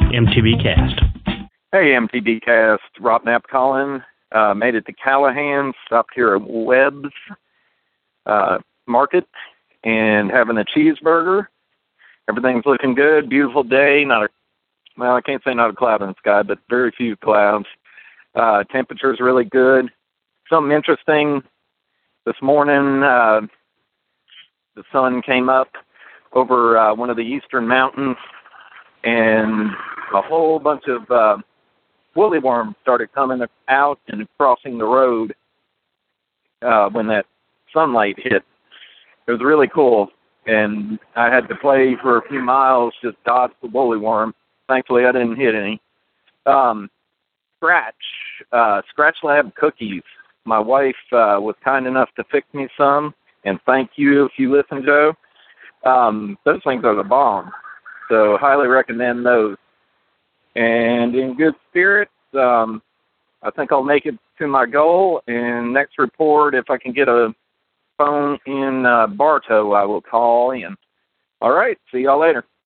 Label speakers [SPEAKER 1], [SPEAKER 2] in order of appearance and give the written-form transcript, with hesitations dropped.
[SPEAKER 1] MTB Cast.
[SPEAKER 2] Hey, MTB Cast. Rob Knapp calling. Made it to Callahan, stopped here at Webb's Market, and having a cheeseburger. Everything's looking good. Beautiful day. I can't say not a cloud in the sky, but very few clouds. Temperature's really good. Something interesting. This morning, the sun came up over one of the eastern mountains, and a whole bunch of woolly worms started coming out and crossing the road when that sunlight hit. It was really cool, and I had to play for a few miles, just dodge the woolly worm. Thankfully, I didn't hit any. Scratch Lab cookies. My wife was kind enough to fix me some, and thank you if you listen, Joe. Those things are the bomb, so highly recommend those. And in good spirits, I think I'll make it to my goal. And next report, if I can get a phone in Bartow, I will call in. All right, see y'all later.